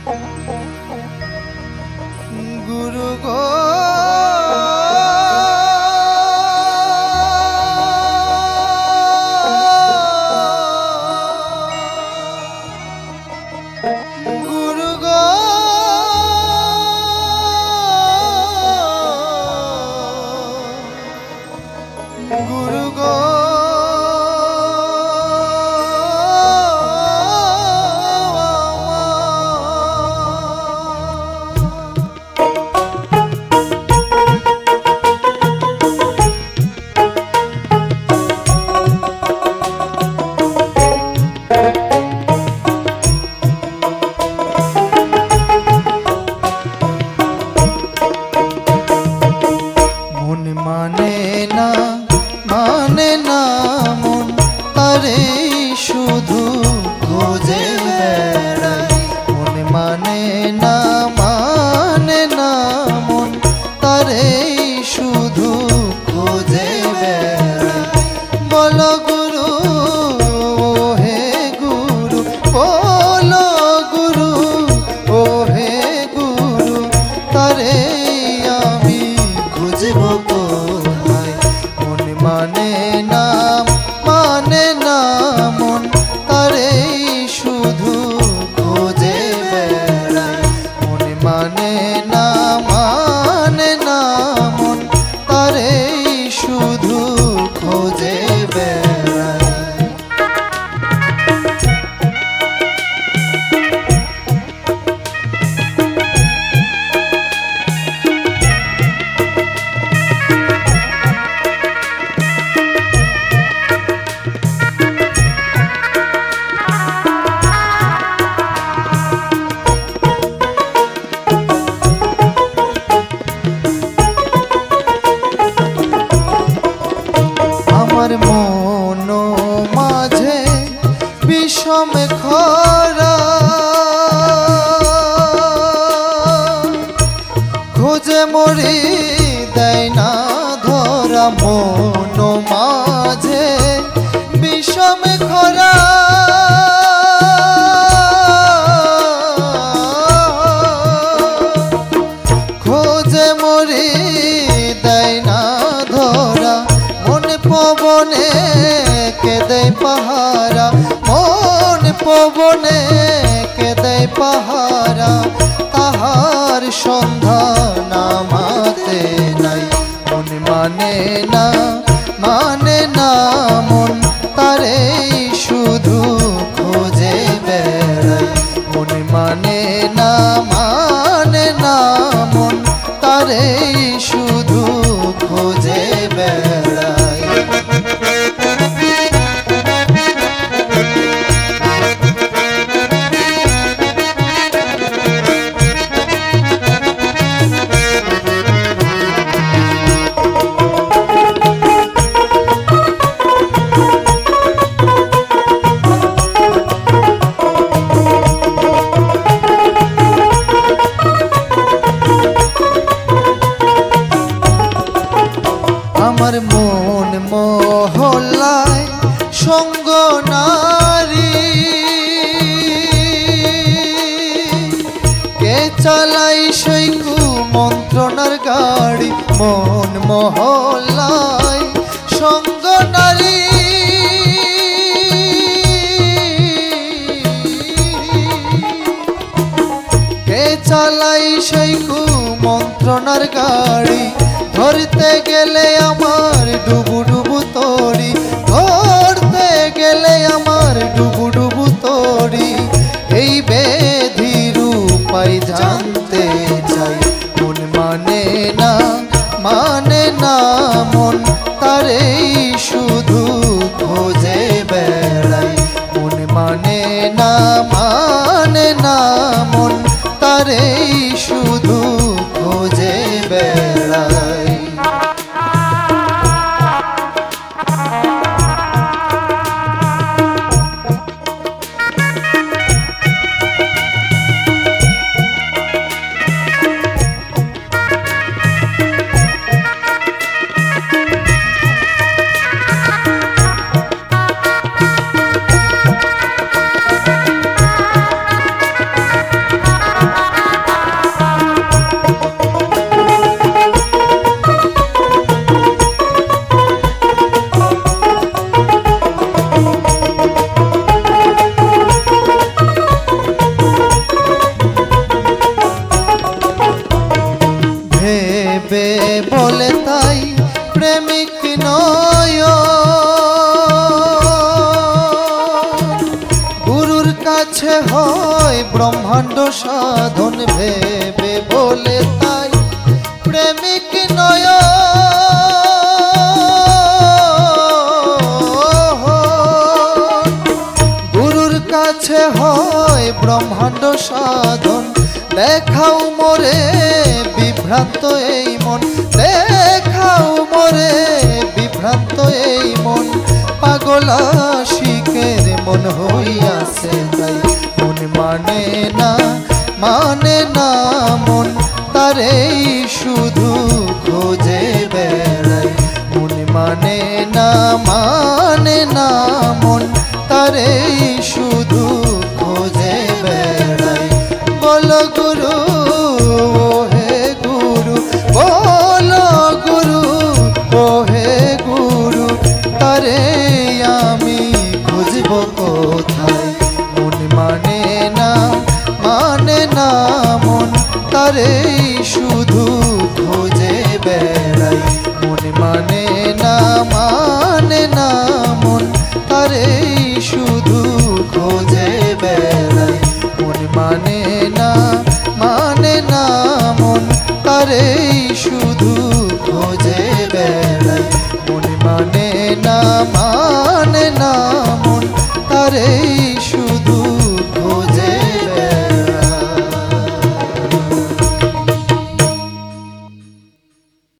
গুরু গো গুরু গো গুরু গো মানে না মন তারে শুধু খোঁজে বেড়ায়। মন মানে না মন তারে শুধু খোঁজে বেড়ায়। বলো গুরু ও হে গুরু, বলো গুরু ও হে গুরু, তারে আমি খুঁজব কোথায়। মন মানে না মন তারে শুধু খোঁজে বেড়ায়। মন মানে না মন তারে শুধু খোঁজে বেড়ায়। আমার মন মাঝে বিষম খরা, খোঁজে মরি দেয় না ধরা। মন মাঝে বিষম খরা, খোঁজে মরি দেয় না ধরা। পবনে কেঁদে পাহারা, মন পবনে কেঁদে পাহারা, তাহার সন্ধান আমাতে নাই। মন মানে না মন তারে শুধু খোঁজে বেড়ায়। মন মানে না মন তারে শুধু খোঁজে বেড়ায়। আমার মন মহল্লায় সঙ্গ নারী, কে চালাই সেই কুমন্ত্রণার গাড়ি। মন মহল্লায় সঙ্গ নারী, কে চালাই সেই কুমন্ত্রণার গাড়ি। ধরতে গেলে আমার ডুবু ডুবু তরি, ধরতে গেলে আমার ডুবু ডুবু তরি। এই বেধির উপায় জানতে চাই। মন মানে না মন তারে শুধু খোঁজে বেড়ায়। মন মানে না মন তারে শুধু খোঁজে বেড়ায়। হয় ব্রহ্মাণ্ড সাধন ভেবে বলে তাই প্রেমিক নয় গুরুর কাছে হয় ব্রহ্মাণ্ড সাধন দেখাও মোরে বিভ্রান্ত এই মন দেখাও মোরে বিভ্রান্ত এই মন পাগলা শিখের মন হইয়াছে তাই মন মানে না মন তার এই